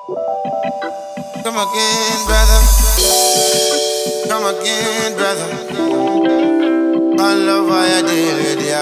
Come again, brother. Come again, brother. I love how you deal with you.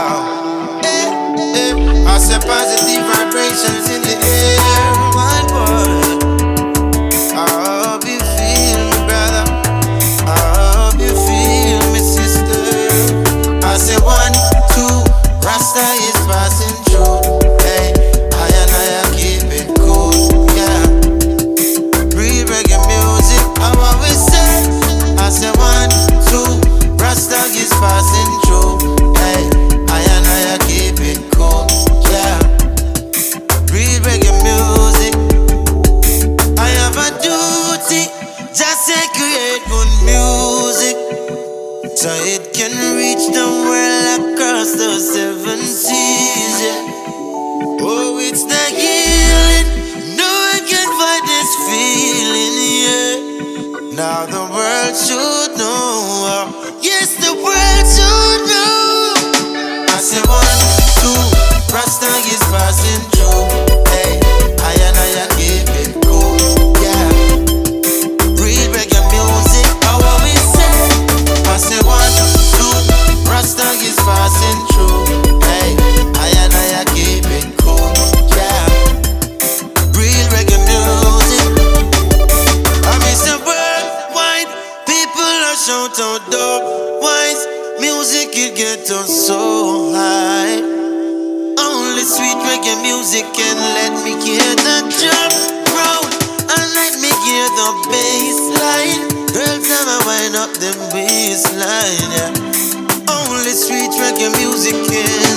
I say positive vibrations in the air, my boy. I hope you feel me, brother. I hope you feel me, sister. I say 1, 2, Rasta is passing through. Hey, I and I keep it cool, yeah. Real reggae music, I always say. I say 1, 2, Rasta is passing through. Hey, I and I keep it cool, yeah. Real reggae music. I have a duty, just say create good music, so it can reach the world across the 7 seas, yeah. Oh, it's the healing, no one can fight this feeling, yeah. Now the world should know, yes, the world should know. I say 1, 2, Rasta is passing through. Hey, I and I keep it cool, yeah. Real reggae music, how we say. I say 1, 2, Rasta is passing through. Hey, I and I keep it cool, yeah. Real reggae music. I miss the worldwide. People are shout out dog wise. Music it get us so high. Only sweet reggae music can let me hear the drum roll and let me hear the bass line. Girl, time I wind up them bassline, yeah. Only sweet reggae music can.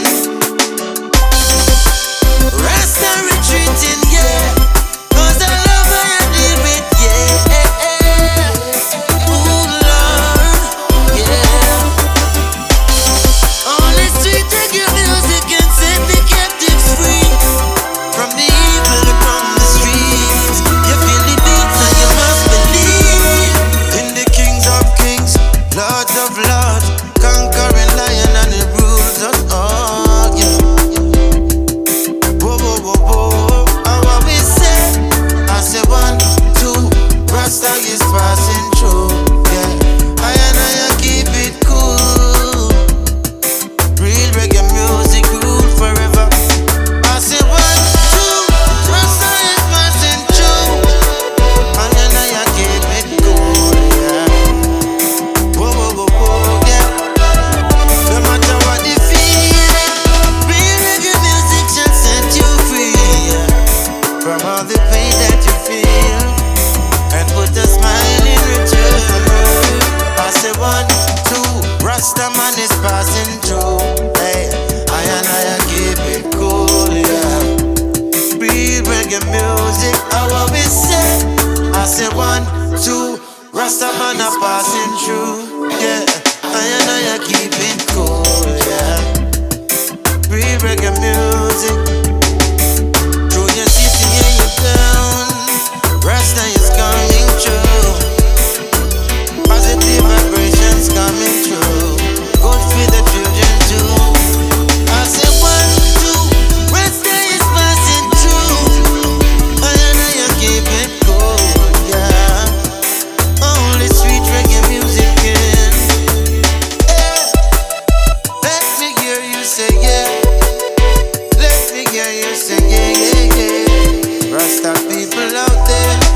Rasta retreating, yeah. 'Cause I love how you deal with, yeah. Ooh, Lord, yeah. Only sweet reggae music can set the captives free from the evil and from the streets. You feel the beats and you must believe in the kings of kings, lords of lords, conquering lion and he rules us all, yeah. Whoa, whoa, whoa, whoa, how what we say? I say 1, 2, Rasta is passing through, yeah. I and I keep it cool. Real reggae music rule forever. I say 1, 2, Rasta is passing through. I and I keep it cool, yeah. Whoa, whoa, whoa, whoa, yeah. No matter what the feeling, real reggae music shall set you free, yeah. From all the pain that you feel, and put a smile in return. I say 1, 2, Rasta man is passing through. Hey, I and I keep it cool, yeah. Real reggae music, how what we say? I say 1, 2, Rasta man are passing through, yeah. I and I keep it cool, yeah. Real reggae music. Through your city and your town, Rasta is coming through. Positive vibrations coming through. Good for the children too. I say 1, 2, Rasta is passing through. I and I keep it cool, yeah. Only sweet reggae music can. Yeah. Let me hear you say yeah. Let me hear you say yeah, yeah, yeah. Rasta people out there,